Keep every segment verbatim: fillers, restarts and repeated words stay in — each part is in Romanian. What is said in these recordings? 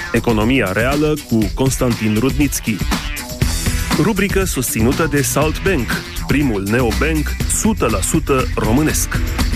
Economia reală cu Constantin Rudnitschi. Rubrică susținută de Salt Bank, primul neobank o sută la sută românesc.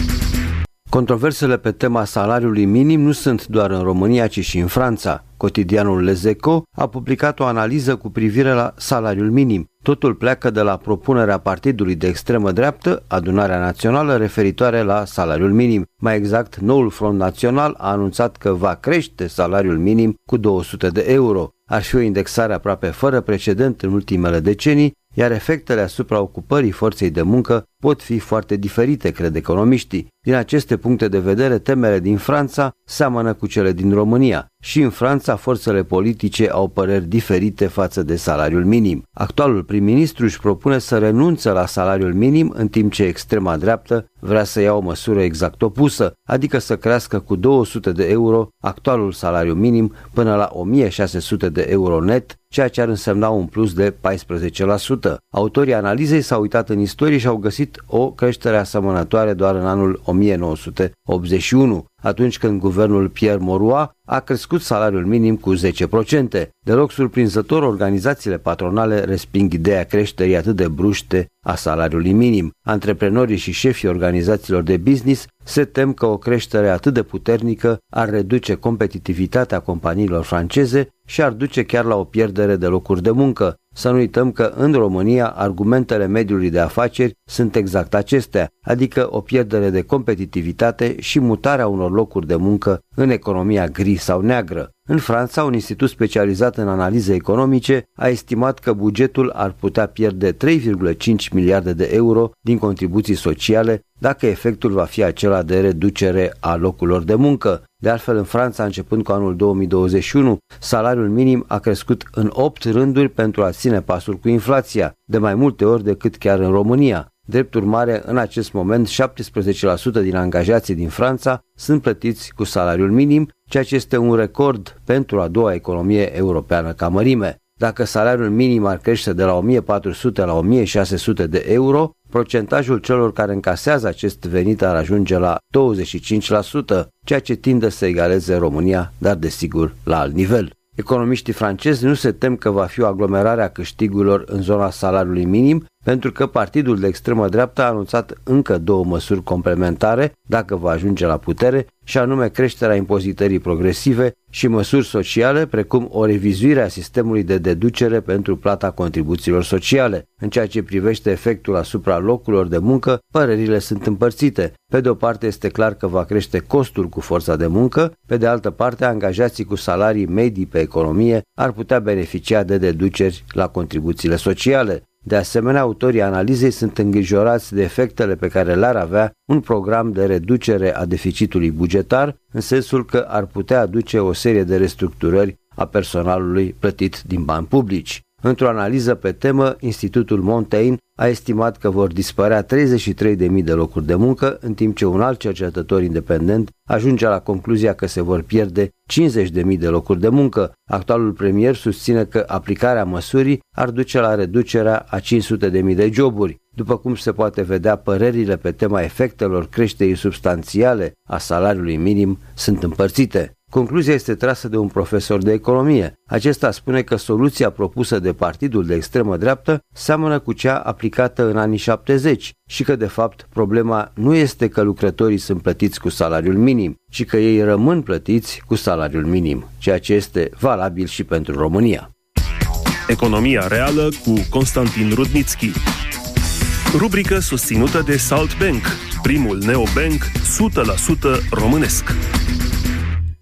Controversele pe tema salariului minim nu sunt doar în România, ci și în Franța. Cotidianul Les Echos a publicat o analiză cu privire la salariul minim. Totul pleacă de la propunerea partidului de extremă dreaptă, Adunarea Națională, referitoare la salariul minim. Mai exact, noul Front Național a anunțat că va crește salariul minim cu două sute de euro. Ar fi o indexare aproape fără precedent în ultimele decenii, iar efectele asupra ocupării forței de muncă pot fi foarte diferite, cred economiștii. Din aceste puncte de vedere, temele din Franța seamănă cu cele din România. Și în Franța, forțele politice au păreri diferite față de salariul minim. Actualul prim-ministru își propune să renunțe la salariul minim, în timp ce extrema dreaptă vrea să ia o măsură exact opusă, adică să crească cu două sute de euro actualul salariu minim până la o mie șase sute de euro net, ceea ce ar însemna un plus de paisprezece la sută. Autorii analizei s-au uitat în istorie și au găsit o creștere asemănătoare doar în anul o mie nouă sute optzeci și unu, atunci când guvernul Pierre Mauroy a crescut salariul minim cu zece la sută. Deloc surprinzător, organizațiile patronale resping ideea creșterii atât de bruște a salariului minim. Antreprenorii și șefii organizațiilor de business se tem că o creștere atât de puternică ar reduce competitivitatea companiilor franceze și ar duce chiar la o pierdere de locuri de muncă. Să nu uităm că în România argumentele mediului de afaceri sunt exact acestea, adică o pierdere de competitivitate și mutarea unor locuri de muncă în economia gri sau neagră. În Franța, un institut specializat în analize economice a estimat că bugetul ar putea pierde trei virgulă cinci miliarde de euro din contribuții sociale dacă efectul va fi acela de reducere a locurilor de muncă. De altfel, în Franța, începând cu anul două mii douăzeci și unu, salariul minim a crescut în opt rânduri pentru a ține pasul cu inflația, de mai multe ori decât chiar în România. Drept urmare, în acest moment, șaptesprezece la sută din angajații din Franța sunt plătiți cu salariul minim, ceea ce este un record pentru a doua economie europeană ca mărime. Dacă salariul minim ar crește de la o mie patru sute la o mie șase sute de euro, procentajul celor care încasează acest venit ar ajunge la douăzeci și cinci la sută, ceea ce tinde să egaleze România, dar desigur la alt nivel. Economiștii francezi nu se tem că va fi o aglomerare a câștigurilor în zona salariului minim, pentru că partidul de extremă dreaptă a anunțat încă două măsuri complementare dacă va ajunge la putere, și anume creșterea impozitării progresive și măsuri sociale, precum o revizuire a sistemului de deducere pentru plata contribuțiilor sociale. În ceea ce privește efectul asupra locurilor de muncă, părerile sunt împărțite. Pe de o parte, este clar că va crește costul cu forța de muncă, pe de altă parte, angajații cu salarii medii pe economie ar putea beneficia de deduceri la contribuțiile sociale. De asemenea, autorii analizei sunt îngrijorați de efectele pe care le-ar avea un program de reducere a deficitului bugetar, în sensul că ar putea aduce o serie de restructurări a personalului plătit din bani publici. Într-o analiză pe temă, Institutul Montaigne a estimat că vor dispărea treizeci și trei de mii de locuri de muncă, în timp ce un alt cercetător independent ajunge la concluzia că se vor pierde cincizeci de mii de locuri de muncă. Actualul premier susține că aplicarea măsurii ar duce la reducerea a cinci sute de mii de joburi. După cum se poate vedea, părerile pe tema efectelor creșterii substanțiale a salariului minim sunt împărțite. Concluzia este trasă de un profesor de economie. Acesta spune că soluția propusă de partidul de extremă dreaptă seamănă cu cea aplicată în anii șaptezeci și că, de fapt, problema nu este că lucrătorii sunt plătiți cu salariul minim, ci că ei rămân plătiți cu salariul minim, ceea ce este valabil și pentru România. Economia reală cu Constantin Rudnitschi. Rubrică susținută de Salt Bank, primul neobank o sută la sută românesc.